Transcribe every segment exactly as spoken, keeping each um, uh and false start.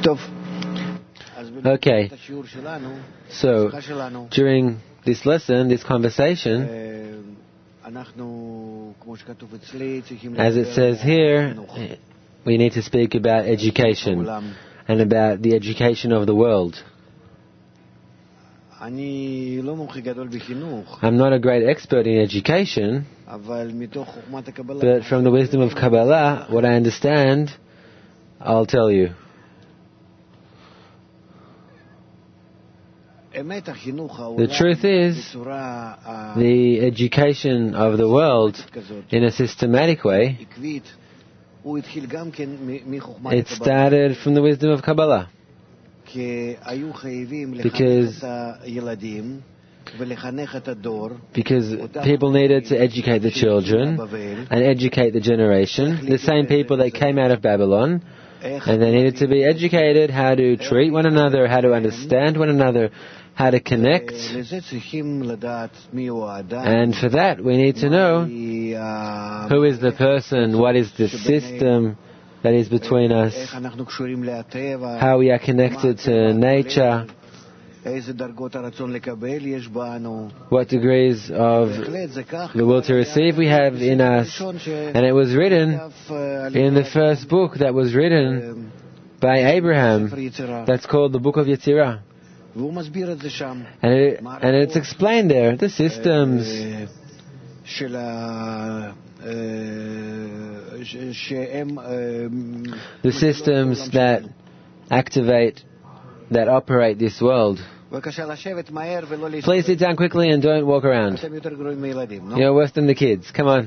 Okay, so during this lesson, this conversation, as it says here, we need to speak about education and about the education of the world. I'm not a great expert in education, but from the wisdom of Kabbalah, what I understand, I'll tell you. The truth is, the education of the world in a systematic way, it started from the wisdom of Kabbalah. Because, because people needed to educate the children and educate the generation, the same people that came out of Babylon, and they needed to be educated how to treat one another, how to understand one another, how to connect. And for that we need to know who is the person, what is the system that is between us, how we are connected to nature, what degrees of the will to receive we have in us. And it was written in the first book that was written by Abraham, that's called the Book of Yetzirah. And, it, and it's explained there, the systems, the systems that activate, that operate this world. Please sit down quickly and don't walk around. You're worse than the kids. Come on.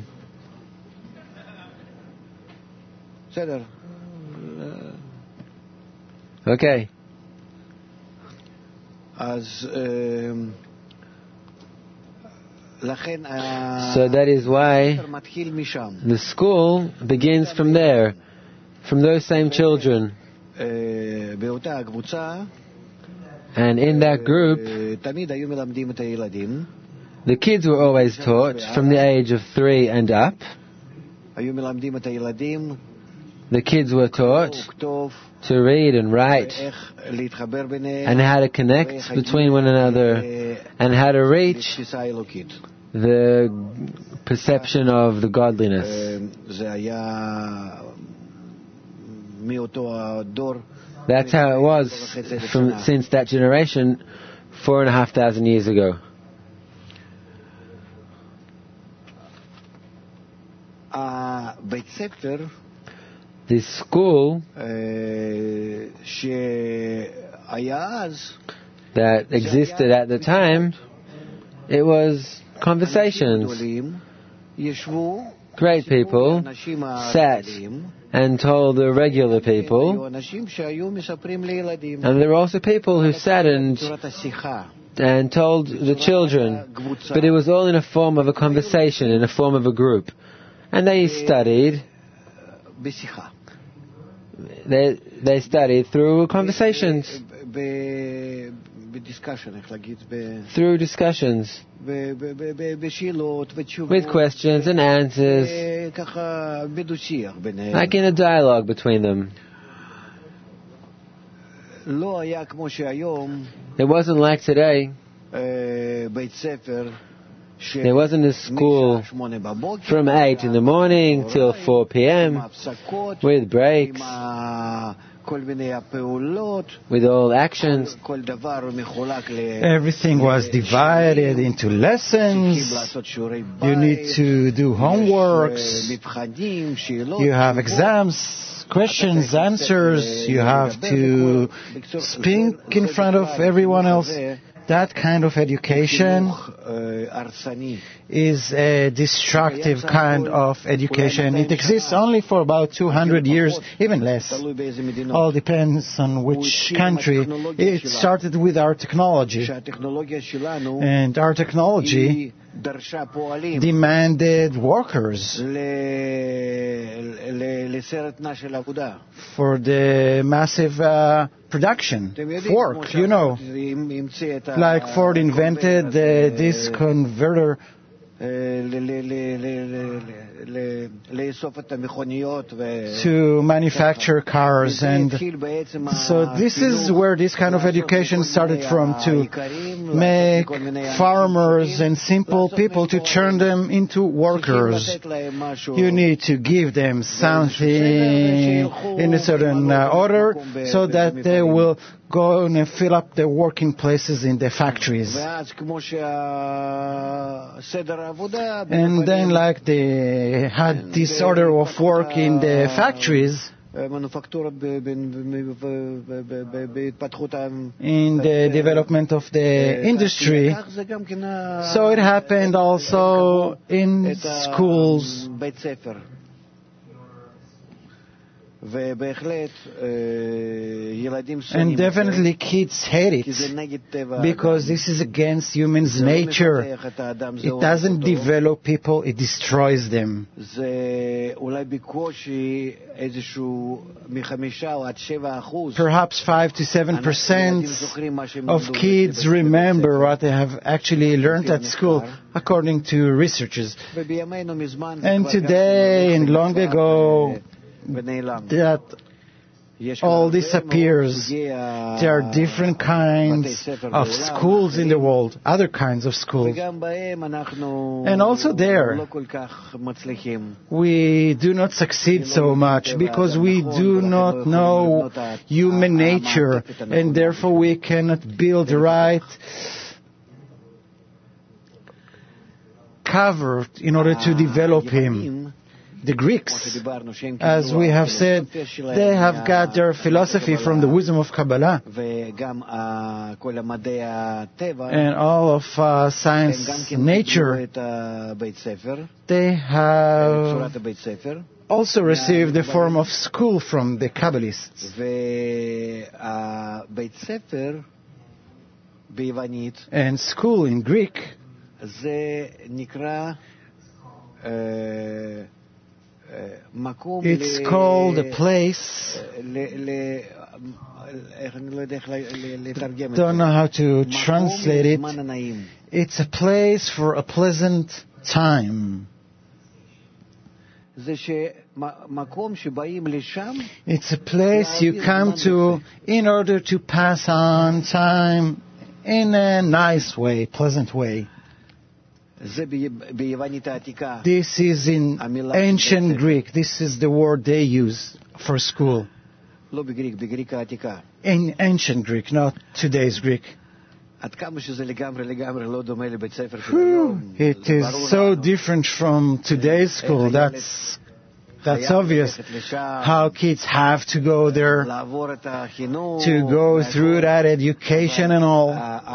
Okay. So that is why the school begins from there, from those same children. And in that group, the kids were always taught from the age of three and up. The kids were taught to read and write and how to connect between one another and how to reach the perception of the godliness. That's how it was from, since that generation, four and a half thousand years ago. This school that existed at the time, it was conversations. Great people sat and told the regular people, and there were also people who sat and, and told the children, but it was all in a form of a conversation, in a form of a group. And they studied. They, they studied through conversations, through discussions, with questions and answers, like in a dialogue between them. It wasn't like today. There wasn't a school from eight in the morning till four p.m. with breaks, with all actions. Everything was divided into lessons. You need to do homeworks. You have exams, questions, answers. You have to speak in front of everyone else. That kind of education is a destructive kind of education. It exists only for about two hundred years, even less. All depends on which country. It started with our technology. And our technology demanded workers for the massive uh, production, work, you know. Like Ford invented the, this converter to manufacture cars. And so this is where this kind of education started from, to make farmers and simple people, to turn them into workers. You need to give them something in a certain uh, order so that they will go and fill up the working places in the factories. And then, like they had this order of work in the factories, in the development of the industry, so it happened also in schools. And definitely kids hate it, because this is against humans' nature. It doesn't develop people, it destroys them. Perhaps five to seven percent of kids remember what they have actually learned at school, according to researchers. And today and long ago, that all disappears. There are different kinds of schools in the world, other kinds of schools. And also there, we do not succeed so much because we do not know human nature, and therefore we cannot build right cover in order to develop him. The Greeks, as we have said, they have got their philosophy from the wisdom of Kabbalah. And all of uh, science, nature, they have also received the form of school from the Kabbalists. And school in Greek, it's called a place, don't know how to translate it, it's a place for a pleasant time. It's a place you come to in order to pass on time in a nice way, pleasant way. This is in ancient Greek. This is the word they use for school. In ancient Greek, not today's Greek. It is so different from today's school. That's that's obvious. How kids have to go there, to go through that education and all.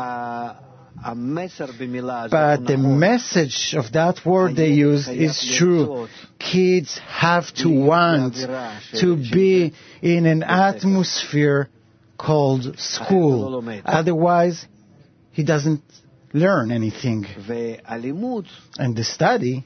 But the message of that word they use is true. Kids have to want to be in an atmosphere called school. Otherwise, he doesn't learn anything. And the study,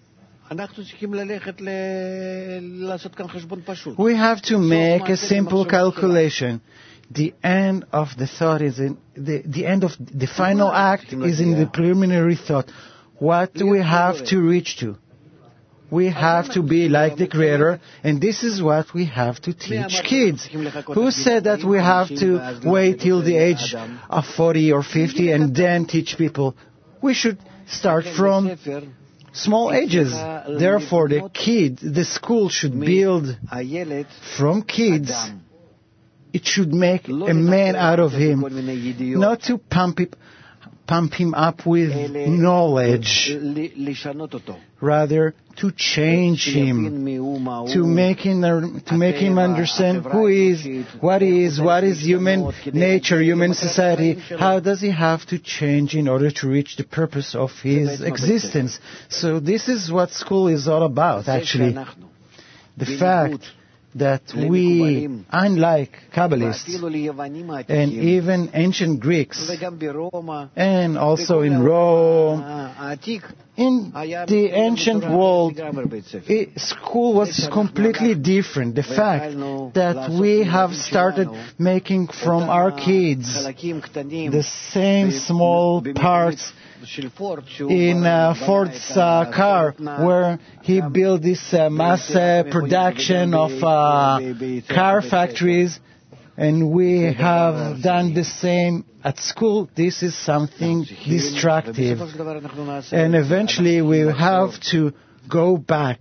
we have to make a simple calculation. The end of the thought is in the, the end of the final act is in the preliminary thought. What do we have to reach to? We have to be like the Creator, and this is what we have to teach kids. Who said that we have to wait till the age of forty or fifty and then teach people? We should start from small ages. Therefore, the kid, the school should build from kids. It should make a man out of him, not to pump it, pump him up with knowledge, rather to change him, to make him, to make him understand who he is, what he is, what is human nature, human society, how does he have to change in order to reach the purpose of his existence. So this is what school is all about, actually. The fact that we, unlike Kabbalists and even ancient Greeks, and also in Rome, In the ancient world, it, school was completely different. The fact that we have started making from our kids the same small parts in uh, Ford's uh, car, where he built this uh, mass uh, production of uh, car factories, and we have done the same at school. This is something destructive. And eventually we have to go back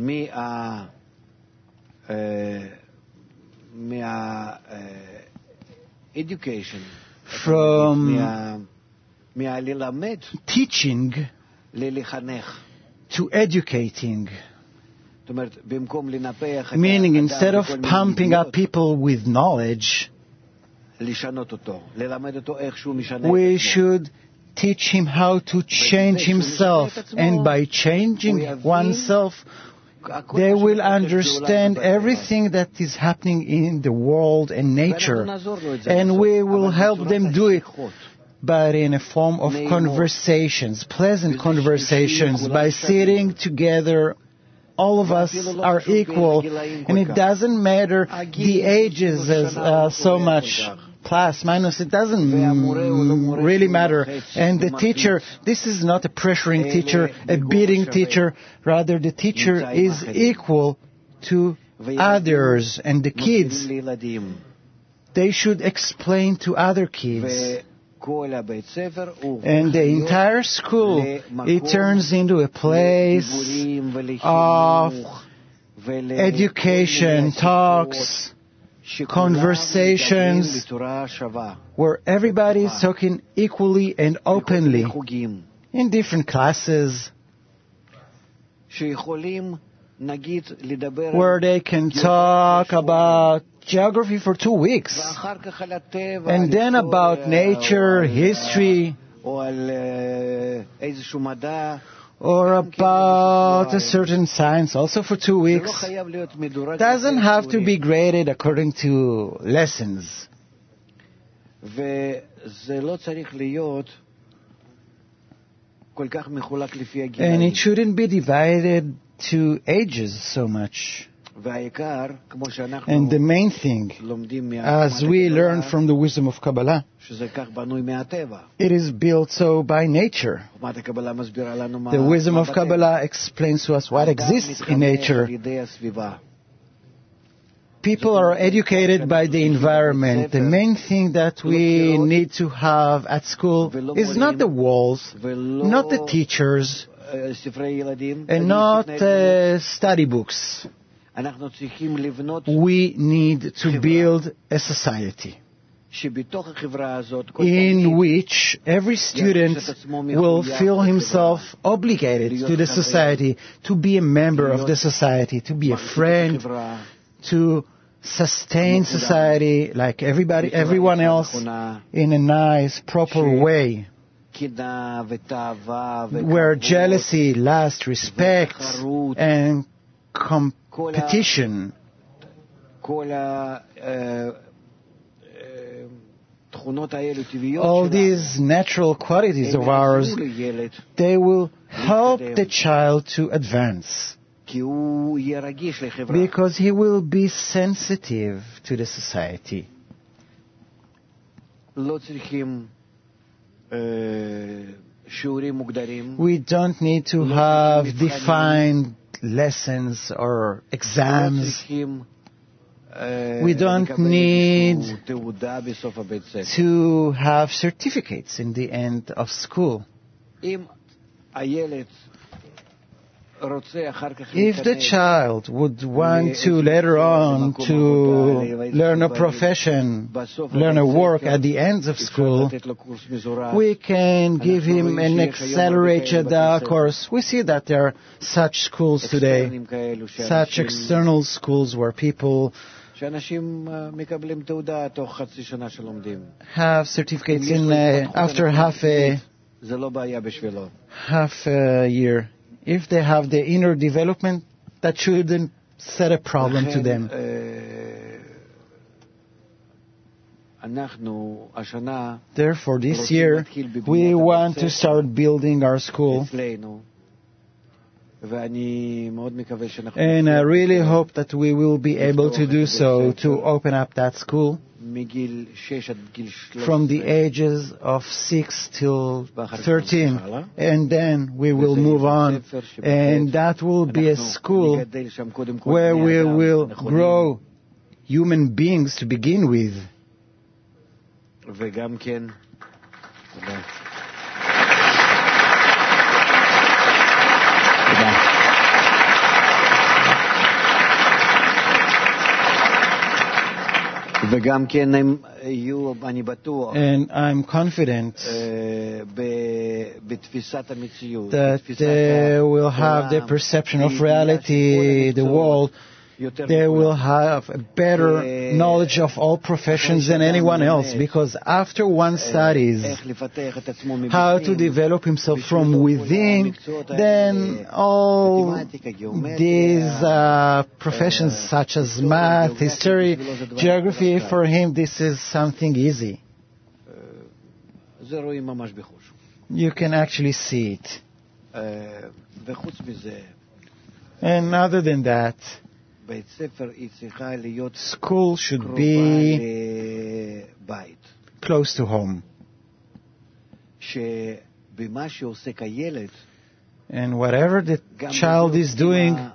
from teaching to educating. Meaning, instead of pumping up people with knowledge, we should teach him how to change himself. And by changing oneself, they will understand everything that is happening in the world and nature. And we will help them do it, but in a form of conversations, pleasant conversations, by sitting together. All of us are equal, and it doesn't matter the ages as uh, so much, plus, minus, it doesn't mm, really matter. And the teacher, this is not a pressuring teacher, a beating teacher, rather the teacher is equal to others, and the kids, they should explain to other kids. And the entire school, it turns into a place of education, talks, conversations, where everybody is talking equally and openly in different classes, where they can talk about geography for two weeks, and then about nature, history, or about a certain science, also for two weeks. Doesn't have to be graded according to lessons. And it shouldn't be divided to ages so much. And the main thing, as we learn from the wisdom of Kabbalah, it is built so by nature. The wisdom of Kabbalah explains to us what exists in nature. People are educated by the environment. The main thing that we need to have at school is not the walls, not the teachers, and not uh, study books. We need to build a society in which every student will feel himself obligated to the society, to be a member of the society, to be a friend, to sustain society like everybody, everyone else, in a nice, proper way, where jealousy, lust, respect, and competition, all these natural qualities of ours, they will help the child to advance, because he will be sensitive to the society. We don't need to have defined lessons or exams. We don't need to have certificates in the end of school. If the child would want to later on to learn a profession, learn a work at the end of school, we can give him an accelerated uh, course. We see that there are such schools today, such external schools where people have certificates in uh, after half a half a year. If they have the inner development, that shouldn't set a problem to them. Therefore, this year, we want to start building our school And I really hope that we will be able to do so, to open up that school from the ages of six till thirteen. And then we will move on. And that will be a school where we will grow human beings to begin with. And I'm confident that they will have the perception of reality, the world. They will have a better knowledge of all professions than anyone else, because after one studies how to develop himself from within, then all these uh, professions such as math, history, geography, for him this is something easy. You can actually see it. And other than that, school should be close to home. And whatever the child is doing,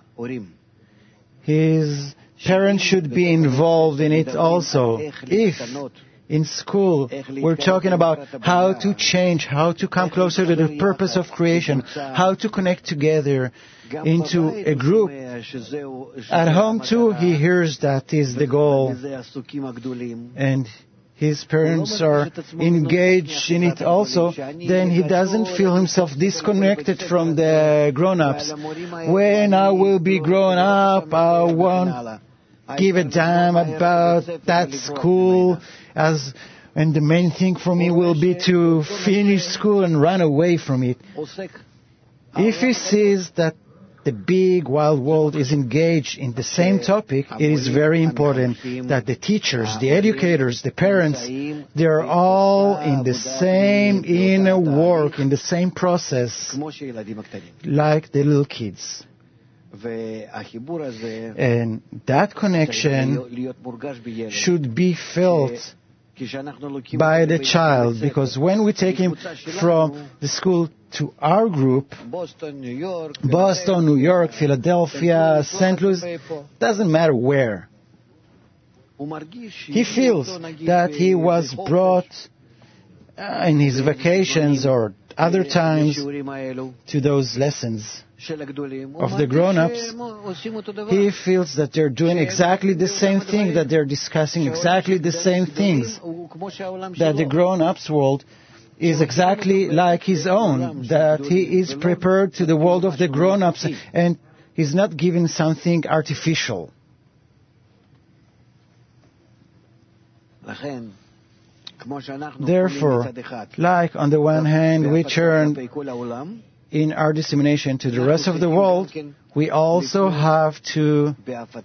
his parents should be involved in it also. If in school we're talking about how to change, how to come closer to the purpose of creation, how to connect together into a group. At home too, he hears that is the goal, and his parents are engaged in it also, then he doesn't feel himself disconnected from the grown-ups. When I will be grown up, I won't give a damn about that school, as and the main thing for me will be to finish school and run away from it. If he sees that the big wild world is engaged in the same topic, it is very important that the teachers, the educators, the parents, they're all in the same inner work, in the same process, like the little kids. And that connection should be felt by the child, because when we take him from the school to our group, Boston, New York, Boston, New York, Philadelphia, Saint Louis, doesn't matter where, he feels that he was brought uh, in his vacations or other times to those lessons of the grown-ups. He feels that they're doing exactly the same thing, that they're discussing exactly the same things, that the grown-ups world is exactly like his own, that he is prepared to the world of the grown-ups and he's not given something artificial. Therefore, like on the one hand we turn in our dissemination to the rest of the world, we also have to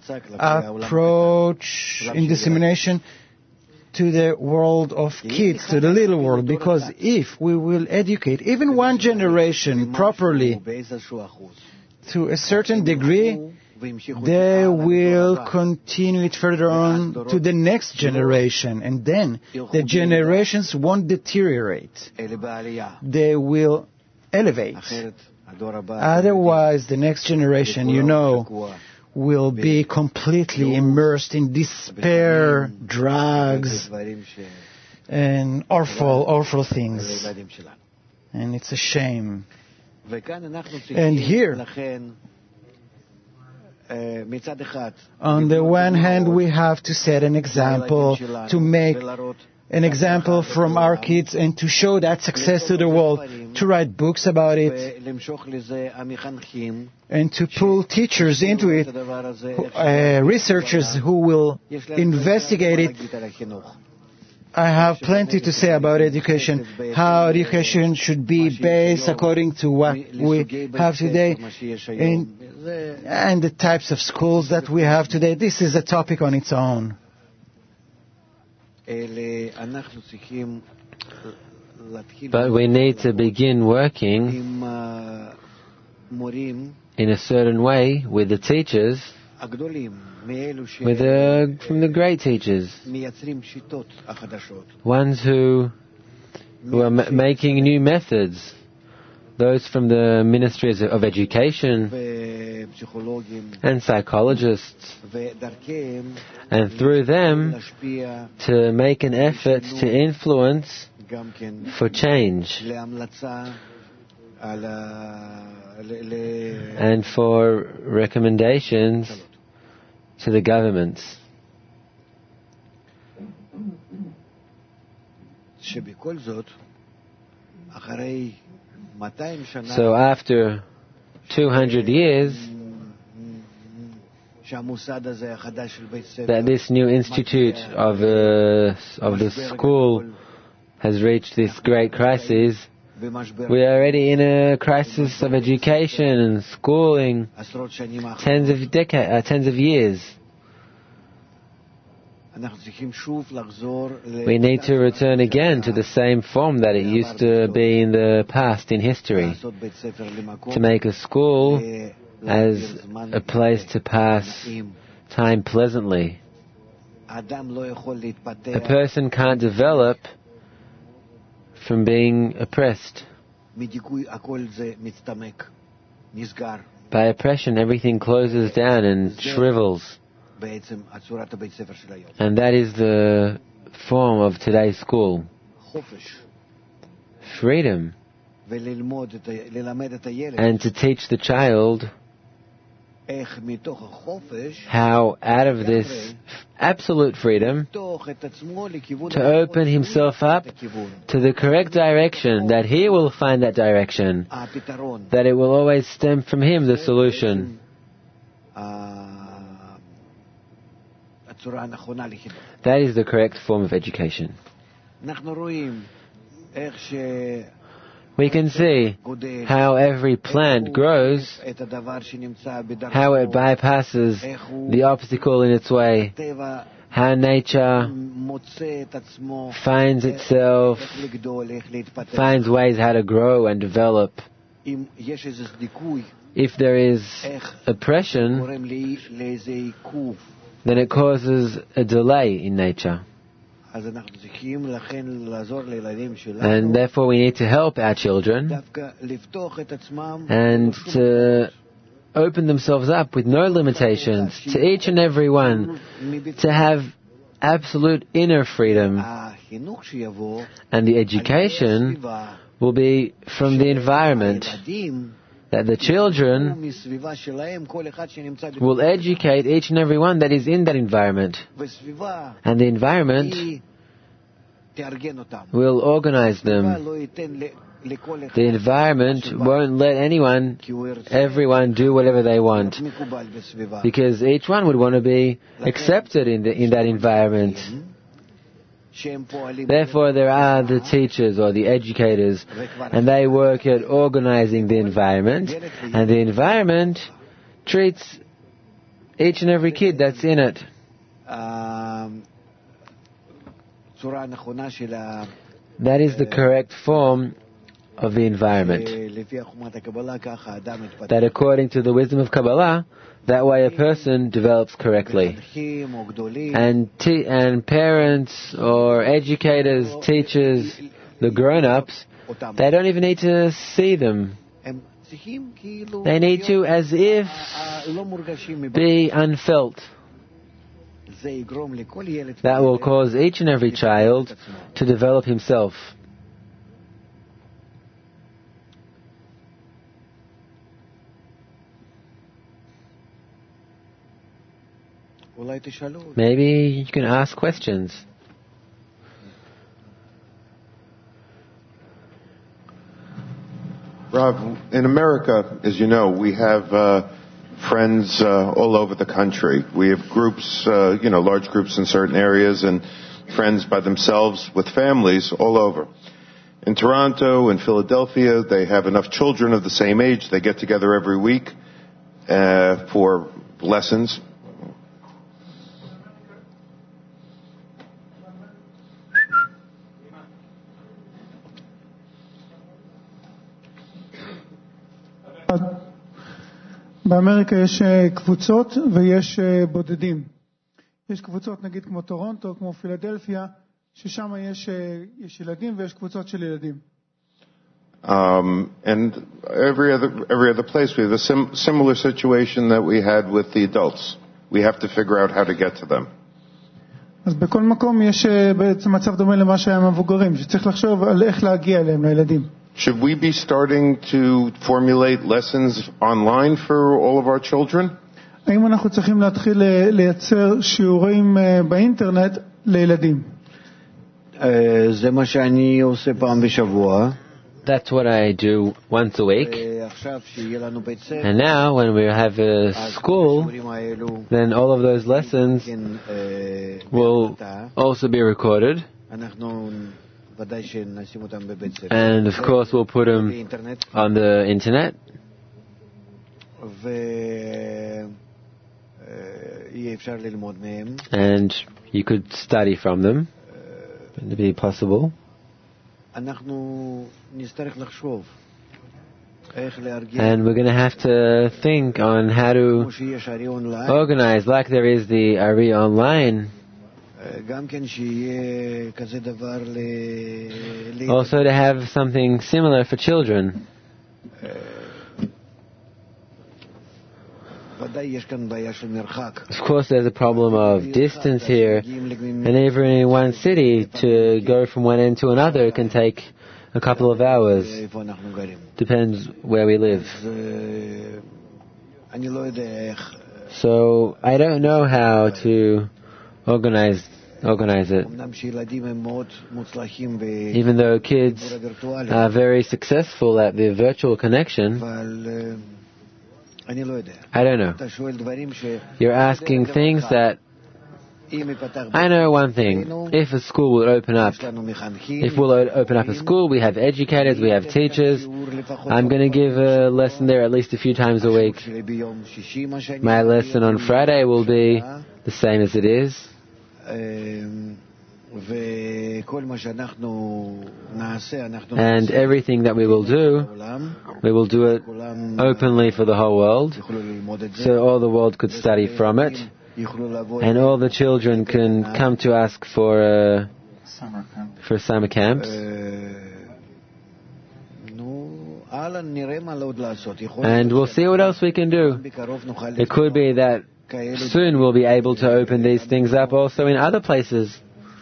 approach in dissemination to the world of kids, to the little world, because if we will educate even one generation properly to a certain degree, they will continue it further on to the next generation, and then the generations won't deteriorate. They will elevate. Otherwise, the next generation, you know, will be completely immersed in despair, drugs, and awful, awful things. And it's a shame. And here, on the one hand, we have to set an example, to make an example from our kids and to show that success to the world, to write books about it, and to pull teachers into it, uh, researchers who will investigate it. I have plenty to say about education, how education should be based according to what we have today, and, and the types of schools that we have today. This is a topic on its own. But we need to begin working in a certain way with the teachers, with the, from the great teachers, ones who, who are ma- making new methods, those from the ministries of education and psychologists, and through them to make an effort to influence for change and for recommendations to the governments. So after two hundred years, that this new institute of, uh, of the school has reached this great crisis, we are already in a crisis of education and schooling, tens of decades, uh, tens of years. We need to return again to the same form that it used to be in the past in history, to make a school as a place to pass time pleasantly. A person can't develop from being oppressed. By oppression, everything closes down and shrivels. And that is the form of today's school. Freedom. And to teach the child how out of this absolute freedom to open himself up to the correct direction, that he will find that direction, that it will always stem from him, the solution. That is the correct form of education. We can see how every plant grows, how it bypasses the obstacle in its way, how nature finds itself, finds ways how to grow and develop. If there is oppression, then it causes a delay in nature. And therefore we need to help our children and to open themselves up with no limitations to each and every one, to have absolute inner freedom. And the education will be from the environment, that the children will educate each and every one that is in that environment. And the environment will organize them. The environment won't let anyone, everyone do whatever they want, because each one would want to be accepted in, the, in that environment. Therefore there are the teachers or the educators, and they work at organizing the environment, and the environment treats each and every kid that's in it. That is the correct form of the environment. That according to the wisdom of Kabbalah, that way a person develops correctly. And te- and parents or educators, teachers, the grown-ups, they don't even need to see them. They need to, as if, be unfelt. That will cause each and every child to develop himself. Maybe you can ask questions. Rav, in America, as you know, we have uh, friends uh, all over the country. We have groups, uh, you know, large groups in certain areas, and friends by themselves with families all over. In Toronto and Philadelphia, they have enough children of the same age. They get together every week uh, for lessons. באמריקה יש קבוצות ויש בודדים. יש קבוצות נגיד כמו טורונטו, כמו פילדלפיה, ששם יש, יש ילדים ויש קבוצות של ילדים. Um, and every other every other place we have a sim- similar situation that we had with the adults. We have to figure out how to get to them. אז בכל מקום יש בעצם מצב דומה למה שהיה עם המבוגרים, שצריך לחשוב על איך להגיע אליהם, לילדים. Should we be starting to formulate lessons online for all of our children? האם אנחנו צריכים להתחיל לייצר שיעורים באינטרנט לילדים? זה מה שאני עושה פעם בשבוע. That's what I do once a week. And now, when we have a school, then all of those lessons will also be recorded. And of course, we'll put them on the internet. And you could study from them, if it be possible. And we're going to have to think on how to organize, like there is the Ari online, also to have something similar for children. Of course, there's a problem of distance here, and even in one city, to go from one end to another can take a couple of hours. Depends where we live. So I don't know how to organize organize it. Even though kids are very successful at the virtual connection, I don't know. You're asking things that I know one thing. If a school will open up, if we'll open up a school, we have educators, we have teachers. I'm going to give a lesson there at least a few times a week. My lesson on Friday will be the same as it is. And everything that we will do, we will do it openly for the whole world, so all the world could study from it, and all the children can come to ask for a for summer camps. And we'll see what else we can do. It could be that soon we'll be able to open these things up also in other places.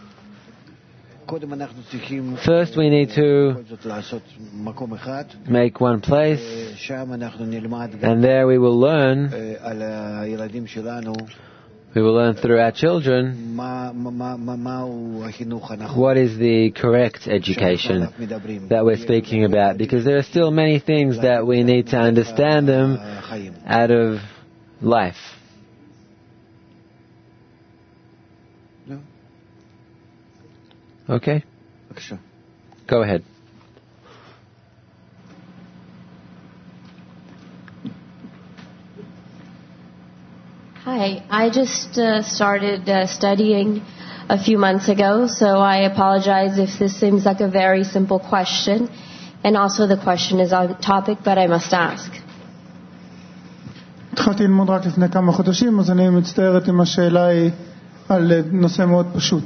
First we need to make one place, and there we will learn, we will learn through our children what is the correct education that we're speaking about, because there are still many things that we need to understand them out of life. Okay? Go ahead. Hi, I just uh, started uh, studying a few months ago, so I apologize if this seems like a very simple question, and also the question is on topic, but I must ask. התחלתי ללמוד רק לפני כמה חודשים, אז אני מצטערת אם השאלה היא על נושא מאוד פשוט.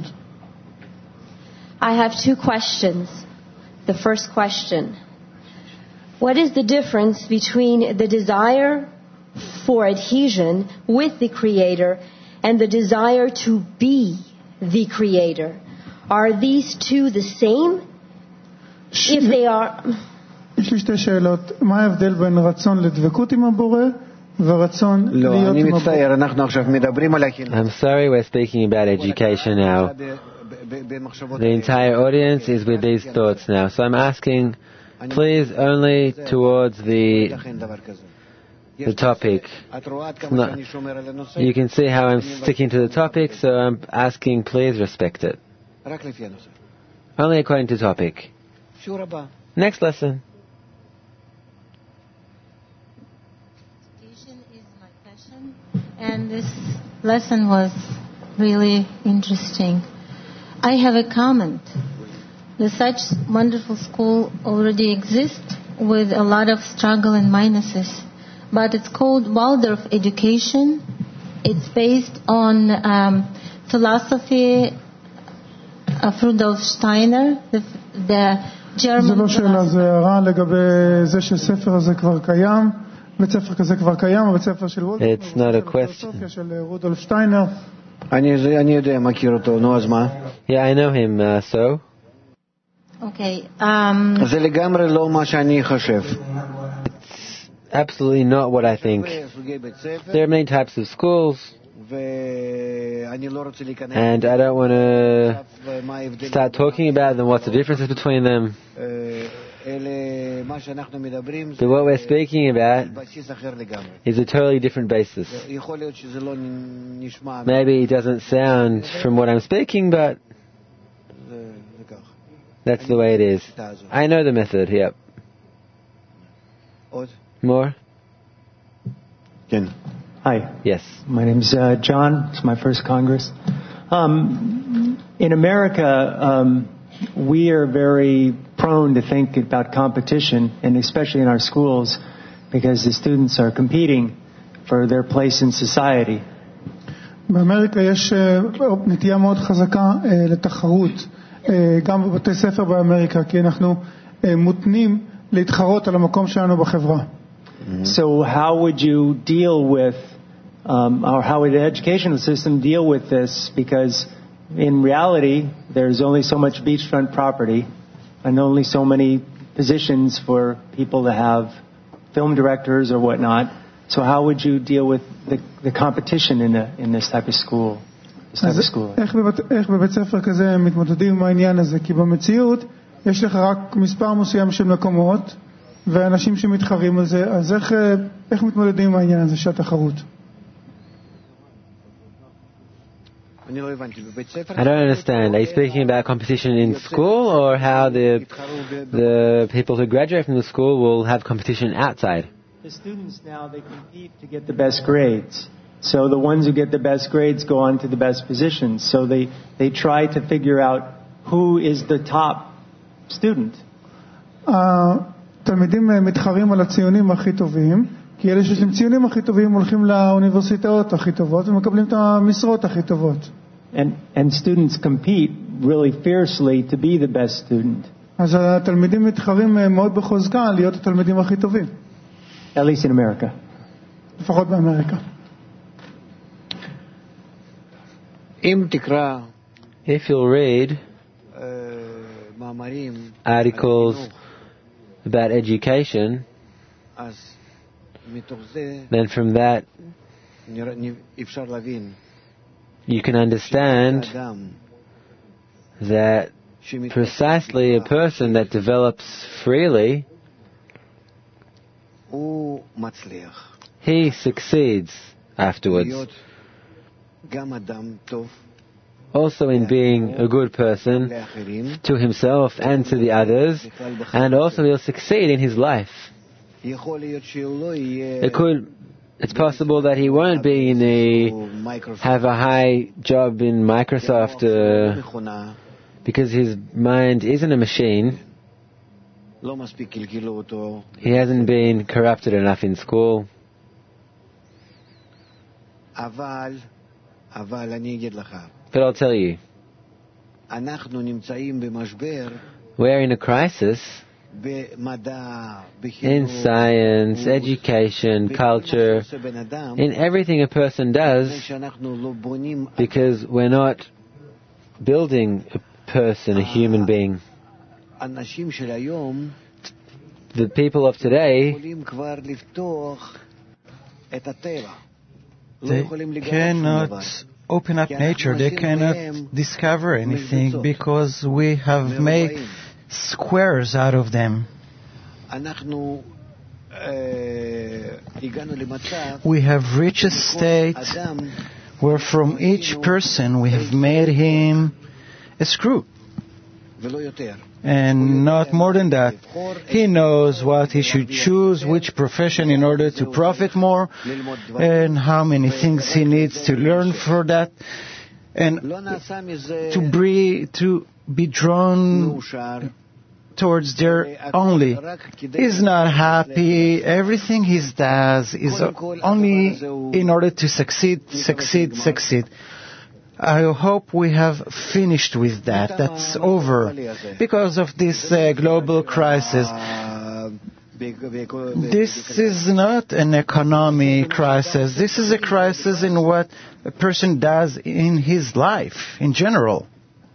I have two questions. The first question: what is the difference between the desire for adhesion with the Creator and the desire to be the Creator? Are these two the same? If they are... יש לי שתי שאלות. מה ההבדל בין רצון לדבקות עם הבורא ורצון להיות עם הבורא? I'm sorry, we're speaking about education now. The entire audience is with these thoughts now. So I'm asking, please, only towards the the topic. No, you can see how I'm sticking to the topic, so I'm asking, please respect it. Only according to topic. Next lesson. Education is my passion, and this lesson was really interesting. I have a comment. The such wonderful school already exists with a lot of struggle and minuses. but it's called Waldorf education. It's based on um, philosophy of Rudolf Steiner, the, the German זה לא שאלה, זה הערה לגבי זה שספר הזה כבר קיים, בית ספר כזה כבר קיים, בית ספר של וולדורף, It's not a question. של רודולף שטיינר. אני, אני יודע, מכיר אותו, נו, אז מה? Yeah, I know him, uh, so. Okay. Um, זה לגמרי לא מה שאני חושב. Absolutely not what I think. There are many types of schools, and I don't want to start talking about them, what's the differences between them. But what we're speaking about is a totally different basis. Maybe it doesn't sound from what I'm speaking, but that's the way it is. I know the method, yep. More? Ken. Hi. Yes. My name's uh, John. It's my first Congress. Um, in America, um, we are very prone to think about competition, and especially in our schools, because the students are competing for their place in society. באמריקה יש נטייה מאוד חזקה לתחרות, גם בבתי ספר באמריקה, כי אנחנו מותנים להתחרות על המקום שלנו בחברה. So how would you deal with, um, or how would the educational system deal with this? Because in reality, there's only so much beachfront property and only so many positions for people to have film directors or whatnot. So how would you deal with the, the competition in, a, in this type of school? This type of school? איך בבית, איך בבית ספר כזה מתמודדים עם העניין הזה? כי במציאות יש לך רק מספר מסוים של מקומות ואנשים שמתחרים על זה, אז איך, איך מתמודדים עם העניין הזה של התחרות? I don't understand. Are you speaking about competition in school, or how the the people who graduate from the school will have competition outside? The students now, they compete to get the best grades. So the ones who get the best grades go on to the best positions. So they, they try to figure out who is the top student. התלמידים מתחרים על הציונים הכי טובים, כי אלה שיש להם ציונים הכי טובים הולכים לאוניברסיטאות הכי טובות ומקבלים את המשרות הכי טובות. And, and students compete really fiercely to be the best student. אז התלמידים מתחרים מאוד בחוזקה להיות התלמידים הכי טובים. At least in America. לפחות באמריקה. אם תקרא If you'll read articles about education, then from that you can understand that precisely a person that develops freely, he succeeds afterwards. Also in being a good person to himself and to the others, and also he'll succeed in his life. It could, it's possible that he won't be in a, have a high job in Microsoft uh, because his mind isn't a machine. He hasn't been corrupted enough in school. But I'll tell you, we're in a crisis in science, education, culture, in everything a person does, because we're not building a person, a human being. The people of today, they cannot open up nature, they cannot discover anything because we have made squares out of them. We have reached a state where from each person we have made him a screw. And not more than that. He knows what he should choose, which profession in order to profit more, and how many things he needs to learn for that, and to be, to be drawn towards there only. He's not happy. Everything he does is only in order to succeed, succeed, succeed. I hope we have finished with that. That's over. Because of this uh, global crisis. This is not an economic crisis. This is a crisis in what a person does in his life, in general.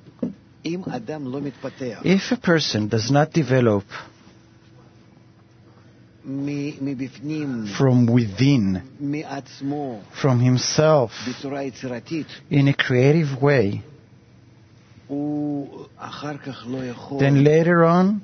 If a person does not develop from within, from himself, in a creative way, then later on,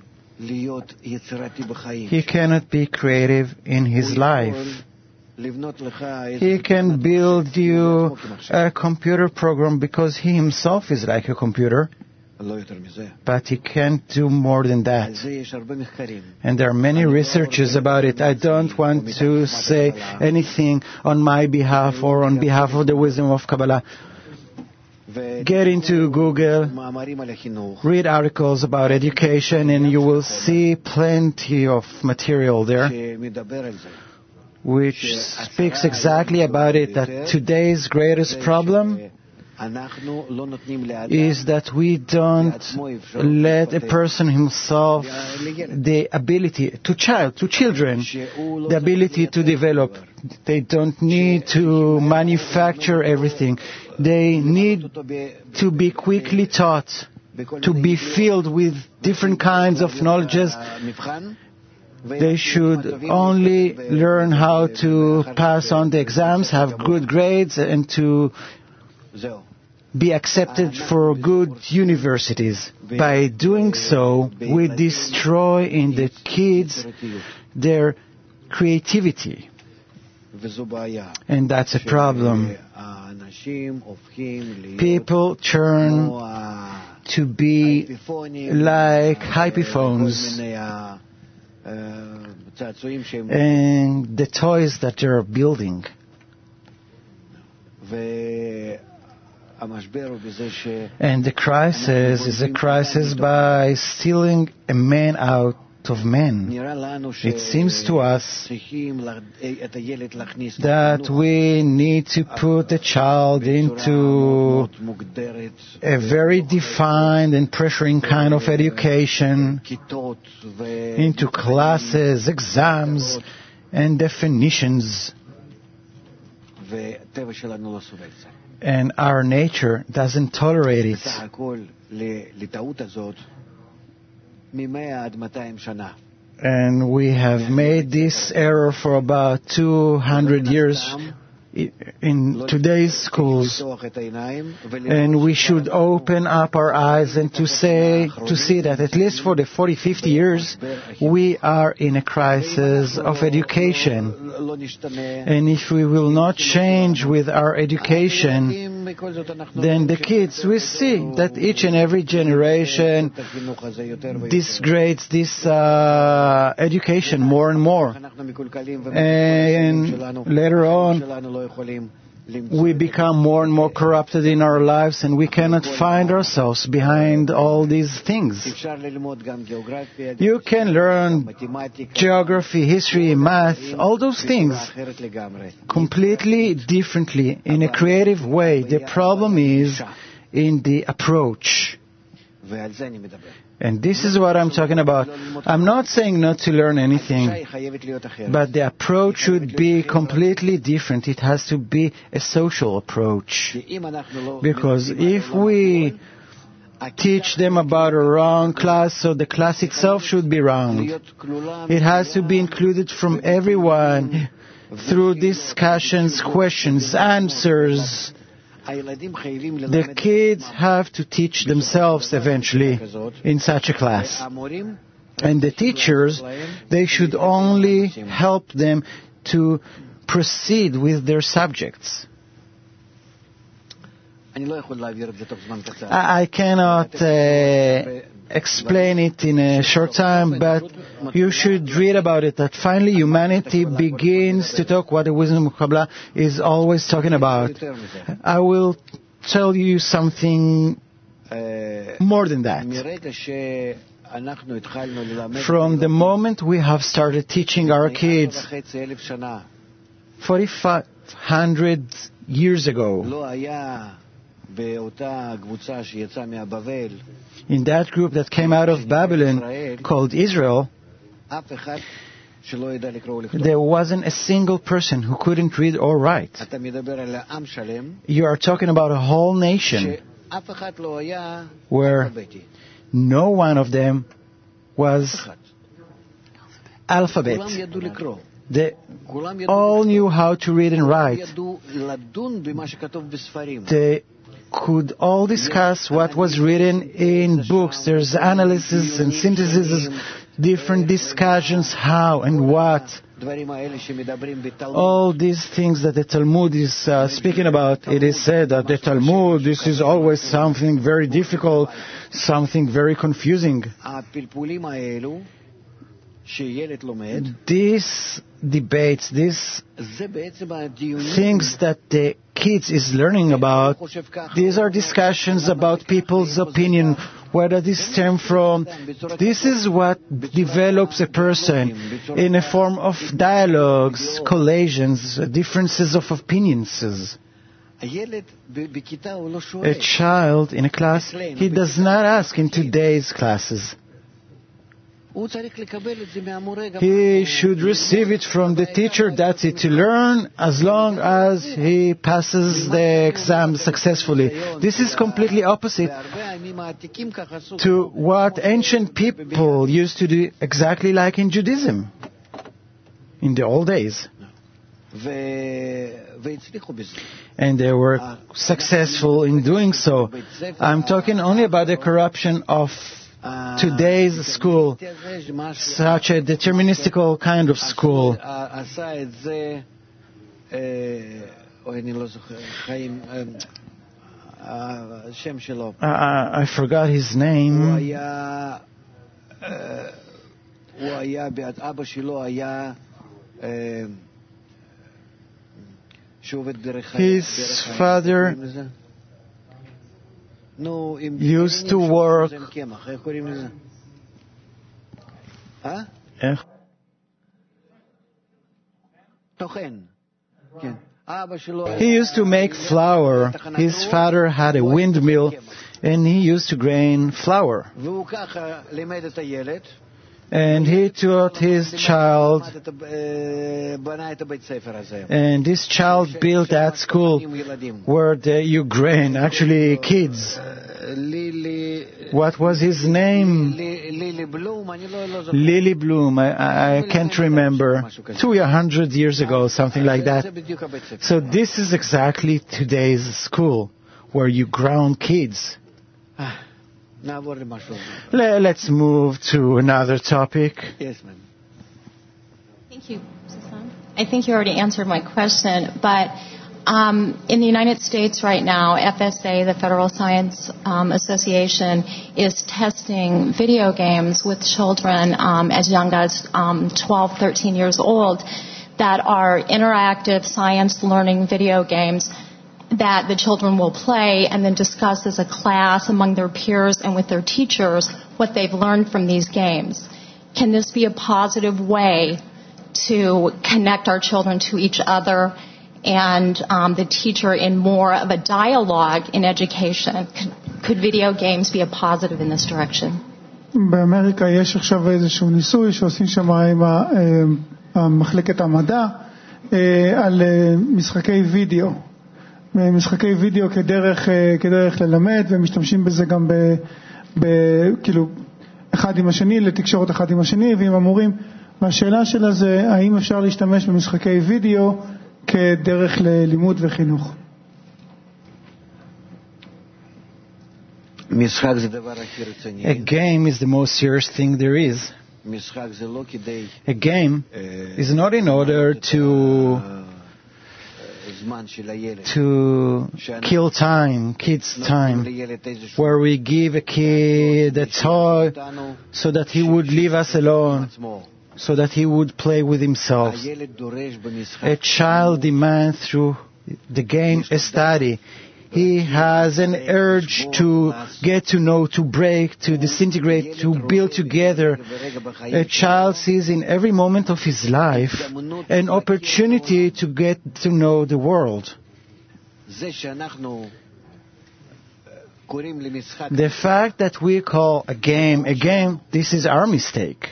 he cannot be creative in his life. He can build you a computer program because he himself is like a computer. But he can't do more than that. And there are many researches about it. I don't want to say anything on my behalf or on behalf of the wisdom of Kabbalah. Get into Google, read articles about education, and you will see plenty of material there which speaks exactly about it, that today's greatest problem is that we don't let a person himself the ability to child to children the ability to develop. They don't need to manufacture everything. They need to be quickly taught, to be filled with different kinds of knowledges. They should only learn how to pass on the exams, have good grades, and to be accepted for good universities. By doing so, we destroy in the kids their creativity. And that's a problem. People turn to be like hypophones and the toys that they're building. And the crisis is a crisis by stealing a man out of men. It seems to us that we need to put the child into a very defined and pressuring kind of education, into classes, exams, and definitions. And our nature doesn't tolerate it. And we have made this error for about two hundred years in today's schools. And we should open up our eyes and to say, to see that at least for the forty, fifty years, we are in a crisis of education. And if we will not change with our education, then the kids will see that each and every generation disgrades this uh, education more and more. And later on, we become more and more corrupted in our lives, and we cannot find ourselves behind all these things. You can learn geography, history, math, all those things completely differently, in a creative way. The problem is in the approach. And this is what I'm talking about. I'm not saying not to learn anything, but the approach should be completely different. It has to be a social approach. Because if we teach them about a wrong class, so the class itself should be wrong. It has to be included from everyone through discussions, questions, answers. The kids have to teach themselves eventually in such a class. And the teachers, they should only help them to proceed with their subjects. I cannot uh, explain it in a short time, but you should read about it, that finally humanity begins to talk what the wisdom of Kabbalah is always talking about. I will tell you something more than that. From the moment we have started teaching our kids, forty-five hundred years ago, in that group that came out of Babylon called Israel, there wasn't a single person who couldn't read or write. You are talking about a whole nation where no one of them was alphabet. They all knew how to read and write. They could all discuss what was written in books. There's analysis and synthesis, different discussions, how and what. All these things that the Talmud is uh, speaking about, it is said that the Talmud, this is always something very difficult, something very confusing. These debates, these things that the kids is learning about, these are discussions about people's opinion, where does this stem from? This is what develops a person in a form of dialogues, collisions, differences of opinions. A child in a class, he does not ask in today's classes. He should receive it from the teacher, that's it, to learn as long as he passes the exam successfully. This is completely opposite to what ancient people used to do, exactly like in Judaism in the old days. And they were successful in doing so. I'm talking only about the corruption of today's school, such a deterministical kind of school. Uh, I forgot his name. His father used to work. Eh? He used to make flour. His father had a windmill, and he used to grain flour. And he taught his child, and this child built that school where the, you grain, actually kids. What was his name? Lily Bloom. I, I can't remember. Two hundred years ago, something like that. So this is exactly today's school, where you ground kids. Let's move to another topic. Yes, ma'am. Thank you, Susan. I think you already answered my question, but um, in the United States right now, F S A, the Federal Science um, Association, is testing video games with children um, as young as um, twelve, thirteen years old that are interactive science learning video games that the children will play and then discuss as a class among their peers and with their teachers what they've learned from these games. Can this be a positive way to connect our children to each other and um, the teacher in more of a dialogue in education? Could, could video games be a positive in this direction? באמריקה יש עכשיו איזשהו ניסוי שעושים שם עם מחלקת המדע על משחקי וידאו. משחקי וידאו כדרך, כדרך ללמד, ומשתמשים בזה גם ב, ב, כאילו, אחד עם השני, לתקשורת אחד עם השני, ועם המורים. והשאלה שלה זה, האם אפשר להשתמש במשחקי וידאו כדרך ללימוד וחינוך? משחק זה דבר הכי רציני. A game is the most serious thing there is. משחק זה לא כדי... A game is not in order to... to kill time, kids' time, where we give a kid a toy so that he would leave us alone, so that he would play with himself. A child demands through the game a study. He has an urge to get to know, to break, to disintegrate, to build together. A child sees in every moment of his life an opportunity to get to know the world. The fact that we call a game a game, this is our mistake.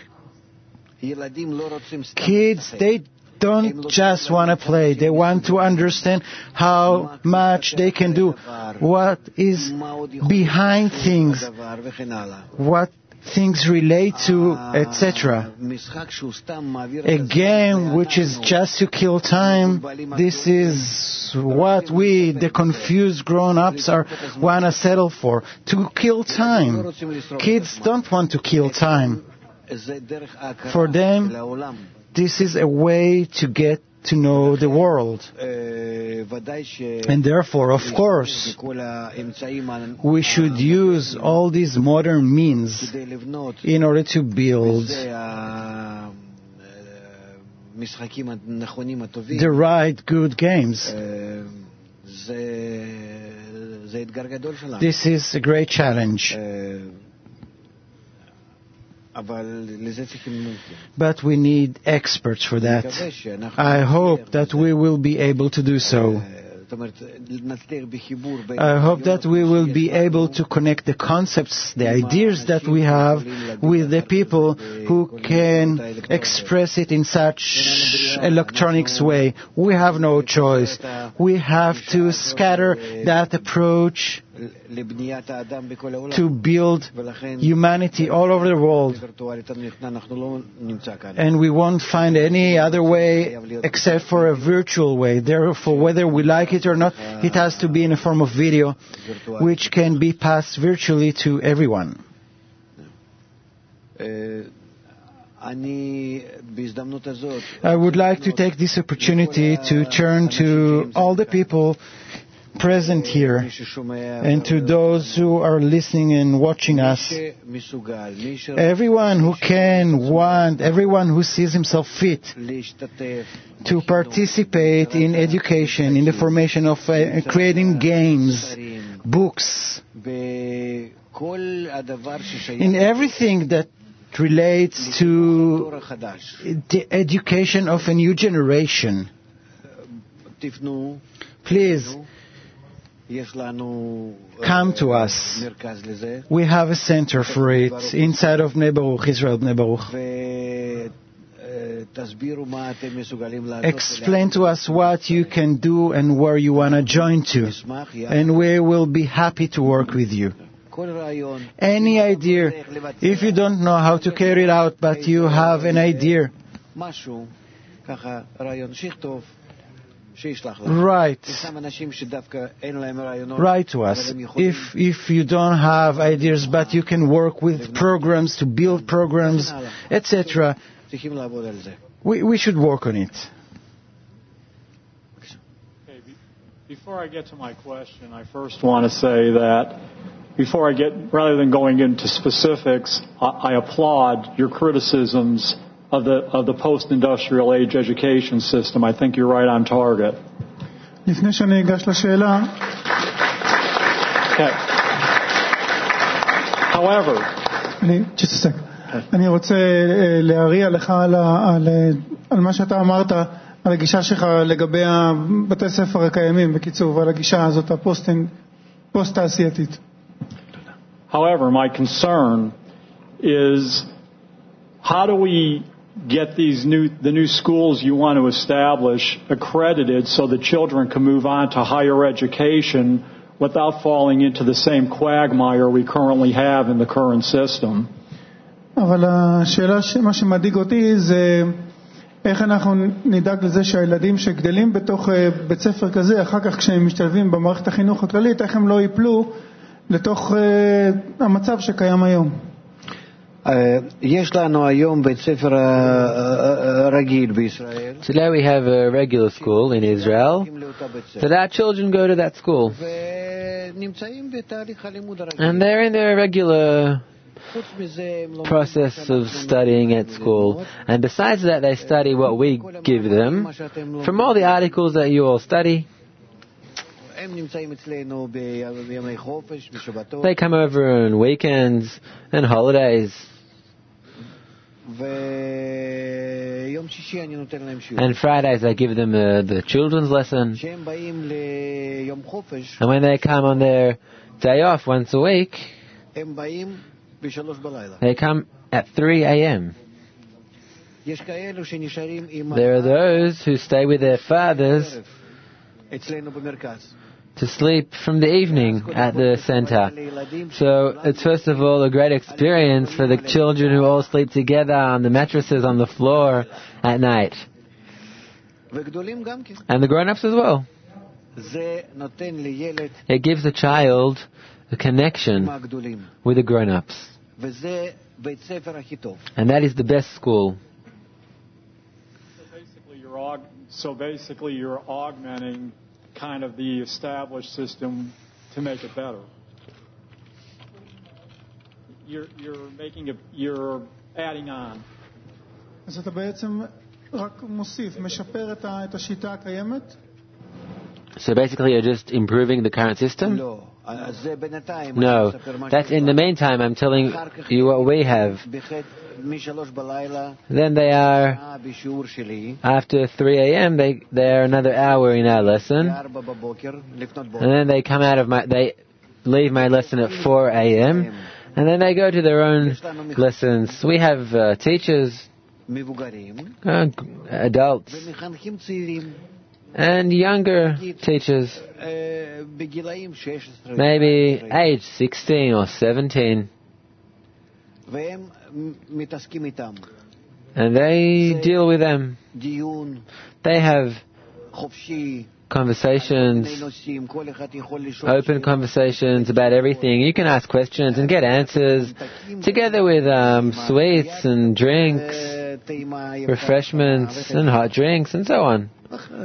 Kids, they don't just want to play. They want to understand how much they can do, what is behind things, what things relate to, et cetera. A game which is just to kill time, this is what we, the confused grown-ups, are want to settle for. To kill time. Kids don't want to kill time. For them, this is a way to get to know the world. And therefore, of course, we should use all these modern means in order to build the right, good games. This is a great challenge. But we need experts for that. I hope that we will be able to do so. I hope that we will be able to connect the concepts, the ideas that we have with the people who can express it in such electronics way. We have no choice. We have to scatter that approach to build humanity all over the world. And we won't find any other way except for a virtual way. Therefore, whether we like it or not, it has to be in a form of video which can be passed virtually to everyone. I would like to take this opportunity to turn to all the people present here and to those who are listening and watching us. Everyone who can, want, everyone who sees himself fit to participate in education, in the formation of uh, creating games, books, in everything that relates to the education of a new generation. Please, come to us. We have a center for it inside of Bnei Baruch, Israel Bnei Baruch. Explain to us what you can do and where you want to join to, and we will be happy to work with you. Any idea, if you don't know how to carry it out, but you have an idea, Write. Write to us. If if you don't have ideas, but you can work with programs to build programs, et cetera. We we should work on it. Okay, before I get to my question, I first want to say that before I get, rather than going into specifics, I, I applaud your criticisms of the of the post-industrial age education system. I think you're right on target. לפני שאני אגש לשאלה. Okay. However, אני, just a sec. אני רוצה להריע לך על, על, על מה שאתה אמרת, על הגישה שלך לגבי בתי הספר הקיימים, בקיצור, ועל הגישה הזאת, הפוסט-תעשייתית. However, my concern is how do we get these new the new schools you want to establish accredited so that children can move on to higher education without falling into the same quagmire we currently have in the current system. אבל השאלה, מה שמדאיג אותי זה איך אנחנו נדאג לזה שהילדים שגדלים בתוך בית ספר כזה, אחר כך כשהם משתלבים במערכת החינוך הכללית, איך הם לא ייפלו לתוך המצב שקיים היום. יש לנו היום בית ספר רגיל בישראל. Today we have a regular school in Israel, so that children go to that school. And they're in their regular process of studying at school. And besides that, they study what we give them. From all the articles that you all study, They come over on weekends and holidays. And Fridays I give them uh, the children's lesson. And when they come on their day off once a week, they come at three a.m. There are those who stay with their fathers to sleep from the evening at the center. So it's first of all a great experience for the children who all sleep together on the mattresses on the floor at night. And the grown-ups as well. It gives the child a connection with the grown-ups. And that is the best school. So basically you're, aug- so basically you're augmenting kind of the established system to make it better. You're, you're making it, you're adding on. אז אתה בעצם רק מוסיף, משפר את השיטה הקיימת? So basically you're just improving the current system? No, that's in the meantime. I'm telling you what we have. Then they are, after three a.m., they, they are another hour in our lesson. And then they come out of my, they leave my lesson at four a.m. And then they go to their own lessons. We have uh, teachers, uh, adults, and younger teachers, maybe age sixteen or seventeen. And they deal with them. They have conversations, open conversations about everything. You can ask questions and get answers, together with um, sweets and drinks, refreshments and hot drinks and so on.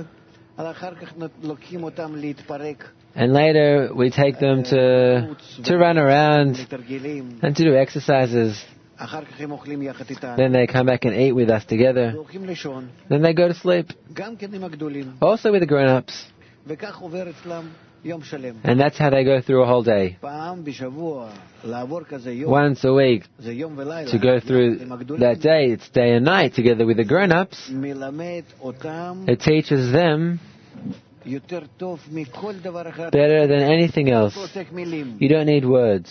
And later we take them to to run around and to do exercises. Then they come back and eat with us together. Then they go to sleep. Also with the grown-ups. And that's how they go through a whole day. Once a week to go through that day, it's day and night together with the grown-ups. It teaches them better than anything else. You don't need words.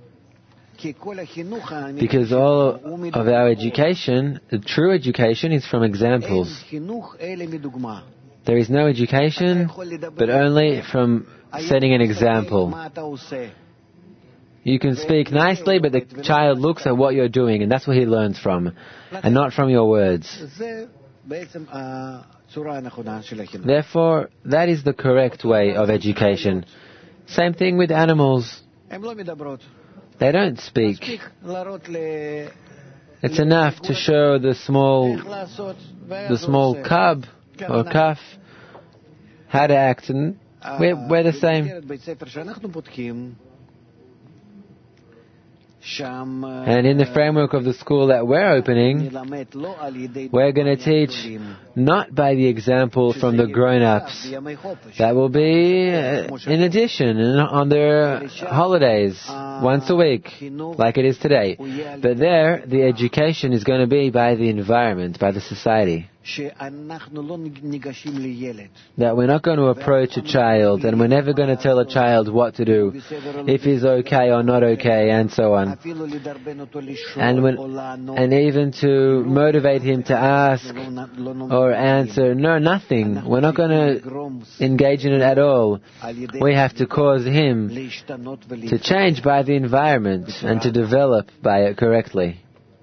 Because all of our education, the true education, is from examples. There is no education, but only from setting an example. You can speak nicely, but the child looks at what you're doing, and that's what he learns from, and not from your words. Therefore, that is the correct way of education. Same thing with animals. They don't speak. It's enough to show the small, the small cub or calf how to act, and we're, we're the same. And in the framework of the school that we're opening, we're going to teach not by the example from the grown-ups. That will be uh, in addition, on their holidays, once a week, like it is today. But there, the education is going to be by the environment, by the society. That we're not going to approach a child, and we're never going to tell a child what to do, if he's okay or not okay, and so on. And, when, and even to motivate him to ask or answer, no, nothing. We're not going to engage in it at all. We have to cause him to change by the environment and to develop by it correctly.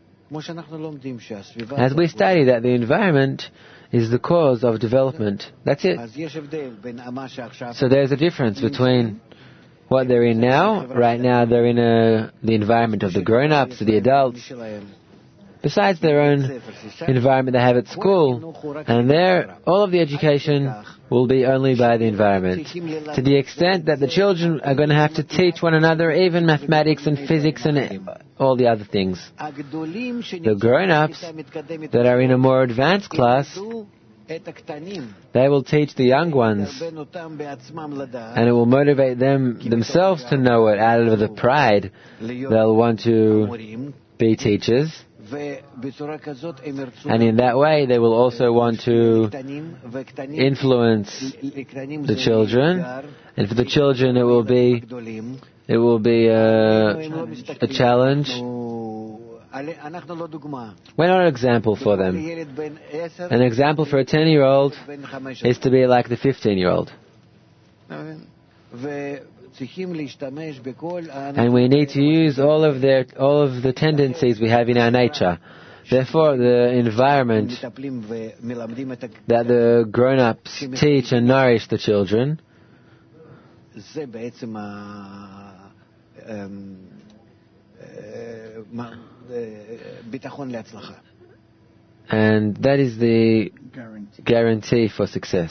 As we study that the environment is the cause of development. That's it. So there's a difference between what they're in now. Right now they're in a, the environment of the grown-ups, the adults. Besides their own environment they have at school. And there, all of the education will be only by the environment. To the extent that the children are going to have to teach one another even mathematics and physics and all the other things. The grown-ups that are in a more advanced class, They will teach the young ones, and it will motivate them themselves to know it. Out of the pride, they'll want to be teachers. And in that way, they will also want to influence the children. And for the children, it will be it will be a, a challenge. We're not an example for them. An example for a ten-year-old is to be like the fifteen-year-old. And we need to use all of their all of the tendencies we have in our nature. Therefore, the environment that the grown-ups teach and nourish the children, and that is the guarantee for success.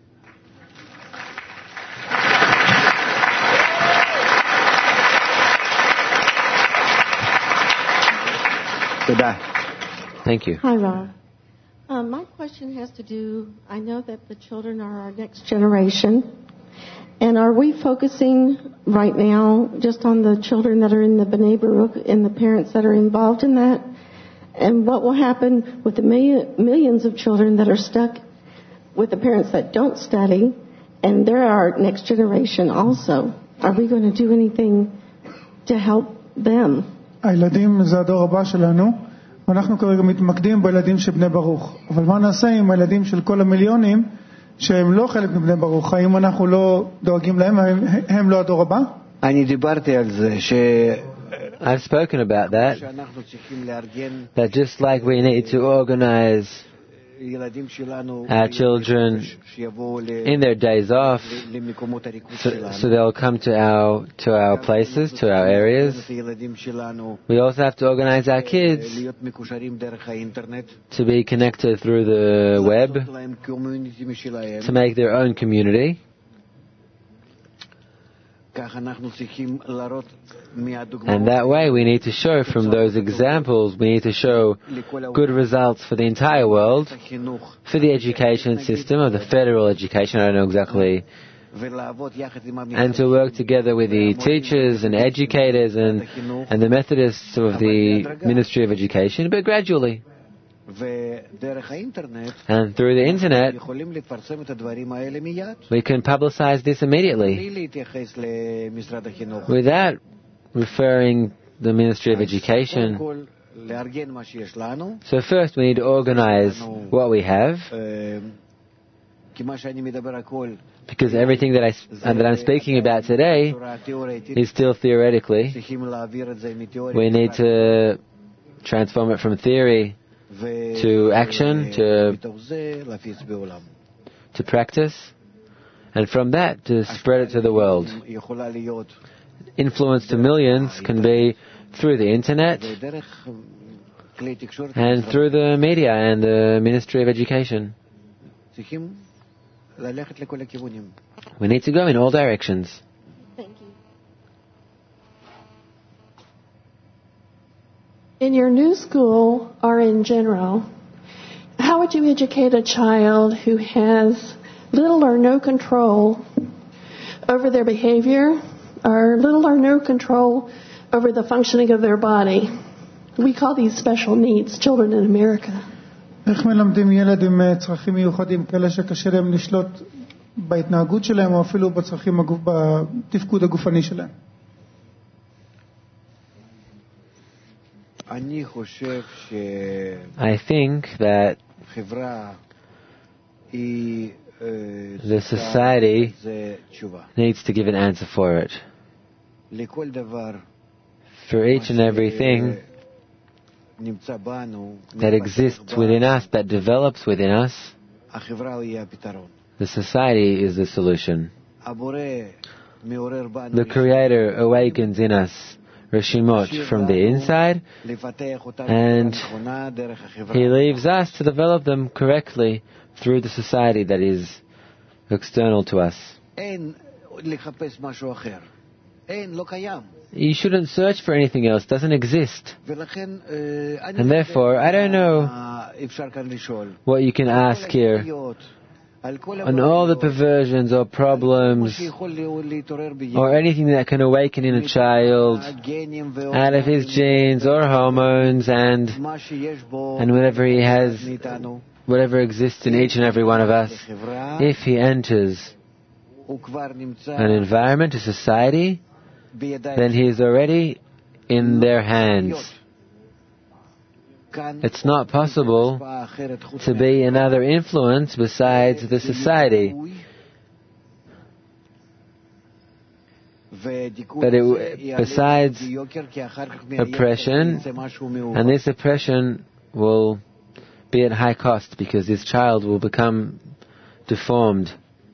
Thank you. Hi, Rav. Um, my question has to do, I know that the children are our next generation. And are we focusing right now just on the children that are in the B'nai Baruch and the parents that are involved in that? And what will happen with the million, millions of children that are stuck with the parents that don't study? And they're our next generation also. Are we going to do anything to help them? הילדים זה הדור הבא שלנו, ואנחנו כרגע מתמקדים בילדים של בני ברוך. אבל מה נעשה עם הילדים של כל המיליונים שהם לא חלק מבני ברוך? האם אנחנו לא דואגים להם? הם לא הדור הבא? אני דיברתי על זה ש... I've spoken about that. That just like we need to organize our children in their days off, so, so they'll come to our to our places, to our areas. We also have to organize our kids to be connected through the web, to make their own community. And that way we need to show from those examples, we need to show good results for the entire world, for the education system, of the federal education, I don't know exactly, and to work together with the teachers and educators and, and the Methodists of the Ministry of Education, but gradually. And through the internet, we can publicize this immediately without referring the Ministry of Education. So first we need to organize what we have, because everything that, I, that I'm speaking about today is still theoretically. We need to transform it from theory to action, to, to practice, and from that to spread it to the world. Influence to millions can be through the internet and through the media and the Ministry of Education. We need to go in all directions. In your new school, or in general, how would you educate a child who has little or no control over their behavior, or little or no control over the functioning of their body? We call these special needs children in America. איך מלמדים ילד עם צרכים מיוחדים, כאלה שקשה להם לשלוט בהתנהגות שלהם או אפילו בצרכים בתפקוד הגופני שלהם? I think that the society needs to give an answer for it. For each and everything that exists within us, that develops within us, the society is the solution. The Creator awakens in us Reshimot from the inside, and He leaves us to develop them correctly through the society that is external to us. you shouldn't search for anything else. It doesn't exist. And therefore, I don't know what you can ask here. On all the perversions or problems or anything that can awaken in a child out of his genes or hormones and and whatever he has, whatever exists in each and every one of us, if he enters an environment, a society, then he is already in their hands. It's not possible to be another influence besides the society. But it, besides oppression, and this oppression will be at high cost because this child will become deformed.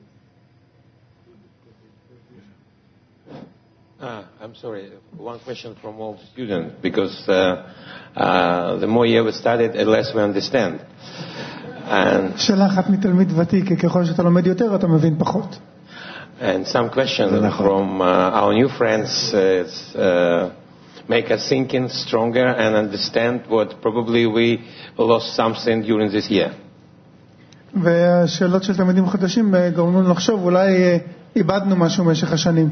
Uh, I'm sorry, one question from all students, because uh, uh, the more you study, the less we understand. And, שאלה אחת מתלמיד ותיק, ככל שאתה לומד יותר, אתה מבין פחות. And some questions from uh, our new friends uh, uh, make us thinking stronger and understand what probably we lost something during this year. והשאלות של תלמידים חדשים גורמים לנו לחשוב, אולי איבדנו משהו במשך השנים.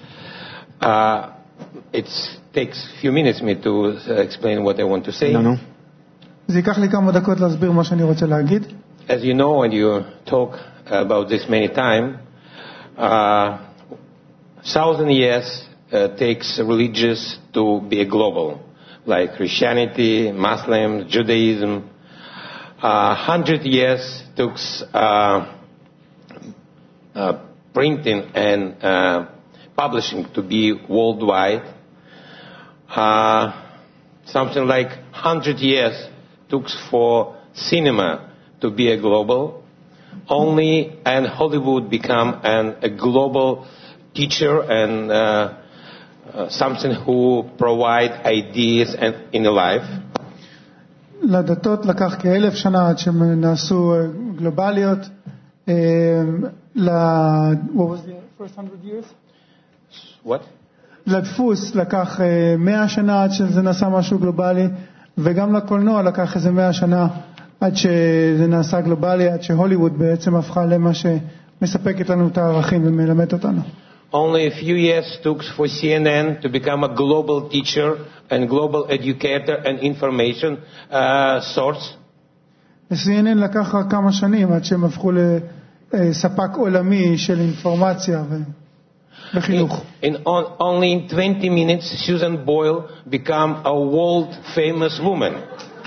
Uh, it takes a few minutes me to uh, explain what I want to say. No, no. זה ייקח לי כמה דקות להסביר מה שאני רוצה להגיד. As you know, and you talk about this many times, uh, thousand years uh, takes religious to be global, like Christianity, Muslim, Judaism. Uh, hundred years took uh, uh, printing and uh, publishing to be worldwide. Uh, something like hundred years took for cinema to be a global. Only and Hollywood become an, a global teacher and uh, uh, something who provide ideas and in life. לדתות לקח כאלף שנה עד שהם נעשו גלובליות. ל... What was the first hundred years? What? לדפוס לקח מאה שנה עד שזה נעשה משהו גלובלי, וגם לקולנוע לקח איזה מאה שנה עד שזה נעשה גלובלי, עד שהוליווד בעצם הפכה למה שמספקת לנו את הערכים ומלמד אותנו. Only a few years took for C N N to become a global teacher and global educator and information uh, source. ל-C N N לקח רק כמה שנים עד שהם הפכו לספק עולמי של אינפורמציה וחינוך. In, in on, only in twenty minutes, Susan Boyle became a world famous woman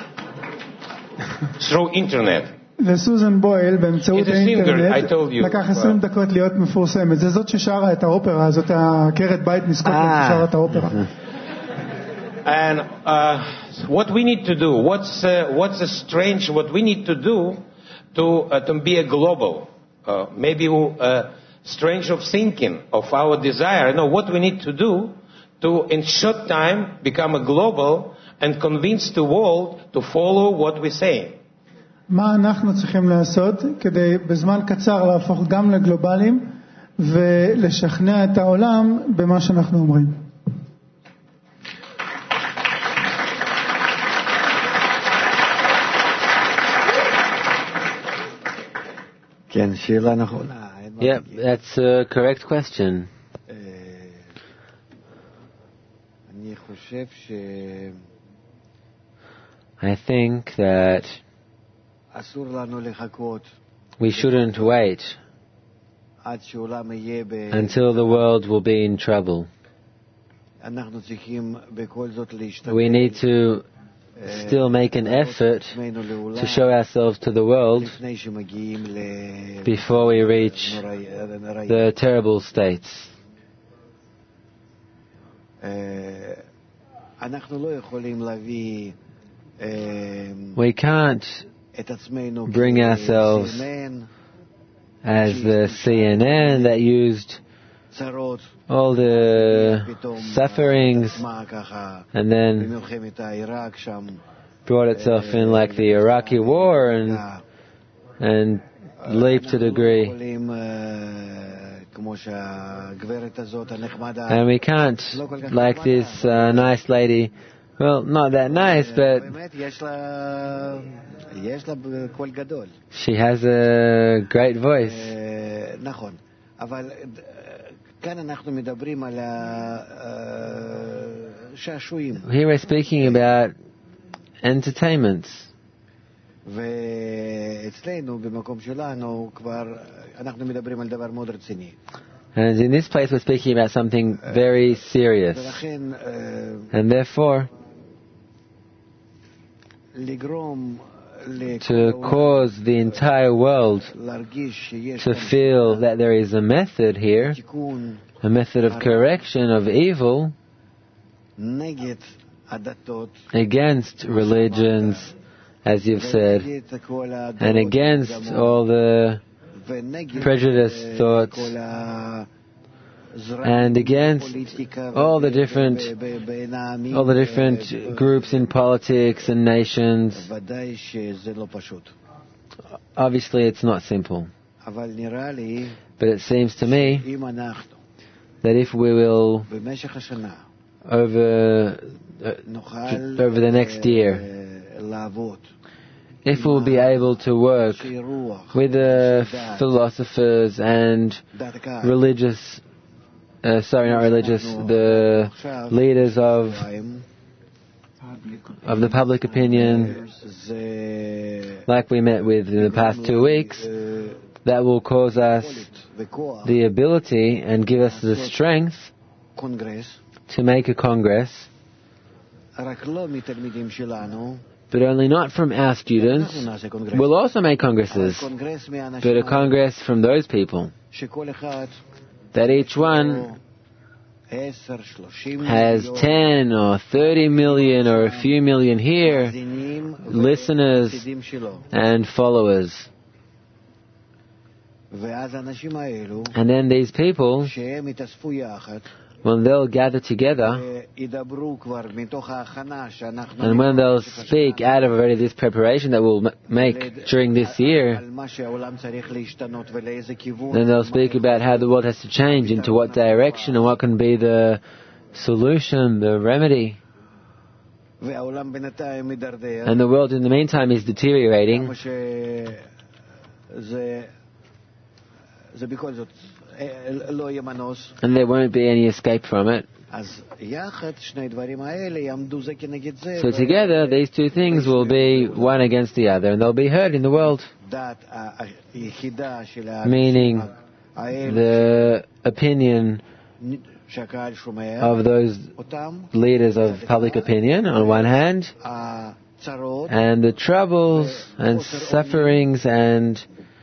through internet. לסוזן בויל באמצעות האינטרנט לקח עשרים דקות להיות מפורסמת. זה זאת ששרה את האופרה, זאת עקרת בית מסקוטלנד ששרה את האופרה. And uh, what we need to do, what's uh, what's a strange, what we need to do to uh, to be a global, uh, maybe uh, strange of thinking of our desire. No, what we need to do to in short time become a global and convince the world to follow what we say. מה אנחנו צריכים לעשות כדי בזמן קצר להפוך גם לגלובליים ולשכנע את העולם במה שאנחנו אומרים. כן, שאלה נכונה. Yeah, that's a correct question. אני חושב ש... I think that we shouldn't wait until the world will be in trouble. We need to still make an effort to show ourselves to the world before we reach the terrible states. We can't bring ourselves as the C N N that used all the sufferings and then brought itself in like the Iraqi war and and leaped a degree. And we can't, like this uh, nice lady, well, not that nice, but she has a great voice. Here we're speaking about entertainments. And in this place we're speaking about something very serious. And therefore, to cause the entire world to feel that there is a method here, a method of correction of evil against religions, as you've said, and against all the prejudiced thoughts, and against all the different all the different groups in politics and nations. Obviously it's not simple. But it seems to me that if we will, over, uh, over the next year, if we'll be able to work with the philosophers and religious, uh, sorry, not religious, the leaders of of the public opinion, like we met with in the past two weeks, that will cause us the ability and give us the strength to make a congress, but only not from our students. We'll also make congresses, but a congress from those people, that each one has ten or thirty million or a few million here, listeners and followers. And then these people, when they'll gather together, and when they'll speak out of already this preparation that we'll make during this year, then they'll speak about how the world has to change, into what direction, and what can be the solution, the remedy. And the world in the meantime is deteriorating. And there won't be any escape from it. So together, these two things will be one against the other, and they'll be heard in the world. Meaning, the opinion of those leaders of public opinion on one hand, and the troubles and sufferings and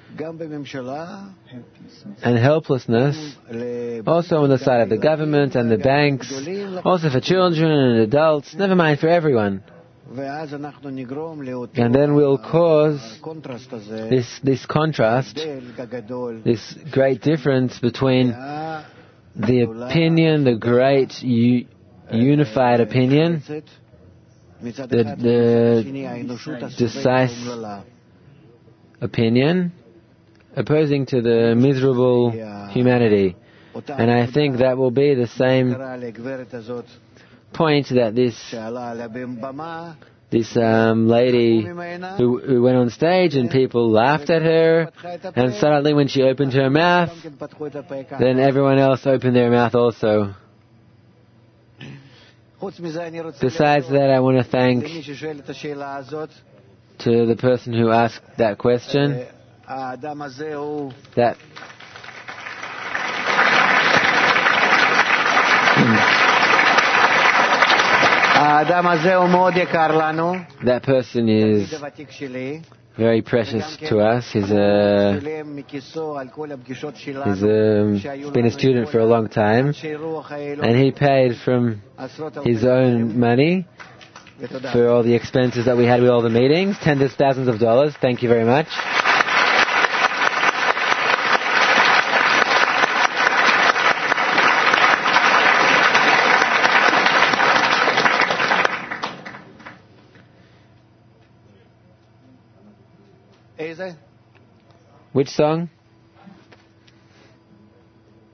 and helplessness also on the side of the government and the banks, also for children and adults, never mind for everyone. And then we'll cause this this contrast, this great difference between the opinion, the great u- unified opinion, the, the decisive opinion, opposing to the miserable humanity. And I think that will be the same point that this this um, lady who, who went on stage and people laughed at her, and suddenly when she opened her mouth, then everyone else opened their mouth also. Besides that, I want to thank to the person who asked that question, that that person is very precious to us. He's a he's a, been a student for a long time, and he paid from his own money for all the expenses that we had with all the meetings, tens of thousands of dollars. Thank you very much. Which song?